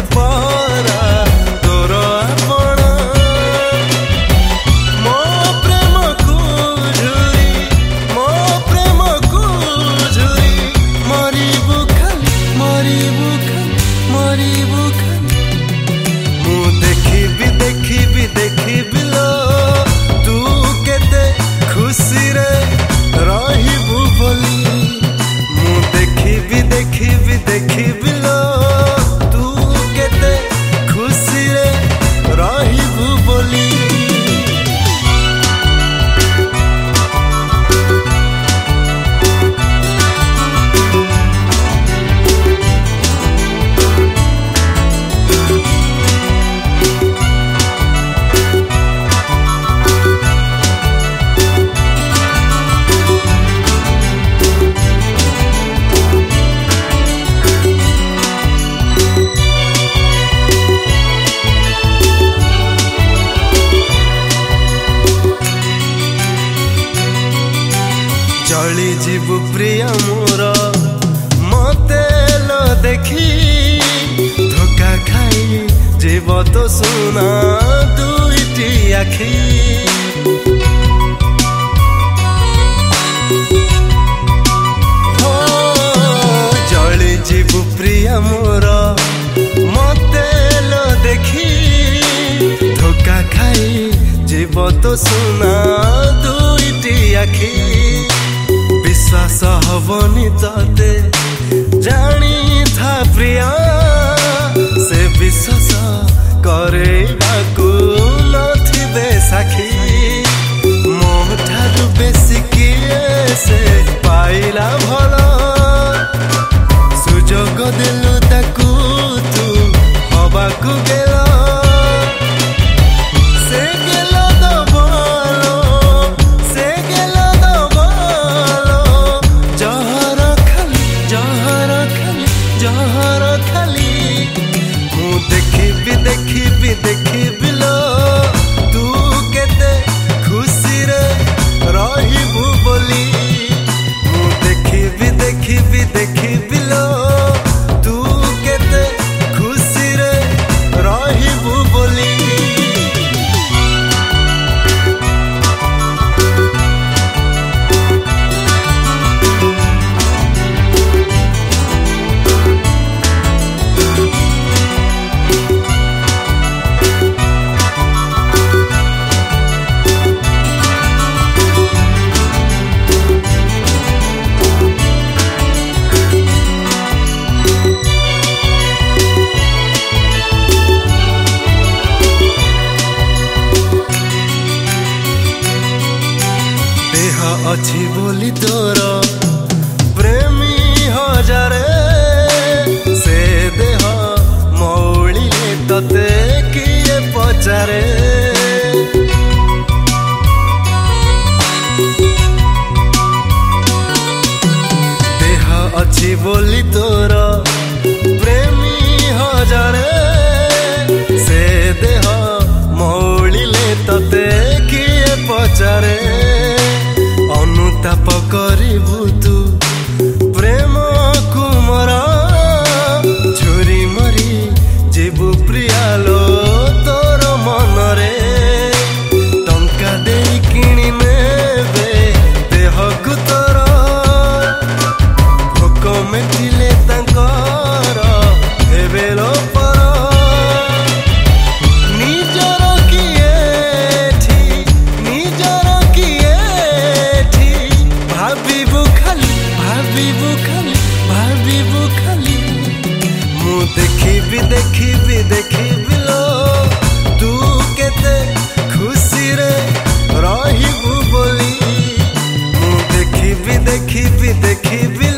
परा तोर आपण मो प्रेम को झुरी मो प्रेम को झुरी मरिबु खाली मरिबु खाली मरिबु खाली मु देखिबि लो तू केते खुशी रे रहिबु बोली मु देखिबि लो तू केते खुशी रे रहिबु बोली चली जीवु प्रिय मोर मते लो देखी धोखा खाई जीव तो सुना दुईटी आखी चली जीवु प्रिय मोर मते लो देखी धोखा खाई जीव तो सुना दुईटी आखी विश्वास हबनी तते जानी था प्रिया से विश्वास करे नथिबे साखी मो ठारू बेसी किए से पाइला भल सुजोग देलु ताकू तू हबाकू गेला देखिबि लो तू केते खुशी रे रहिबु बोली मु देखिबि लो तू केते खुशी रे रहिबु बोली अच्छी बोली तोर प्रेमी हजारे से देह मौली तते किए पचारे देह अच्छी बोली तोर प्रेमी हजारे से देह मौली तते किए पचारे अनुताप करिबु तू प्रेम कुमरा झुरी मरी जीवु प्रियालो तोर मनरे टंका देई किणी नेबे देहकु तोर भोक मेटिले तांकर हेबेलो पर देखिबि लो तू केते खुशी रे रहिबु बोली मु देखिबि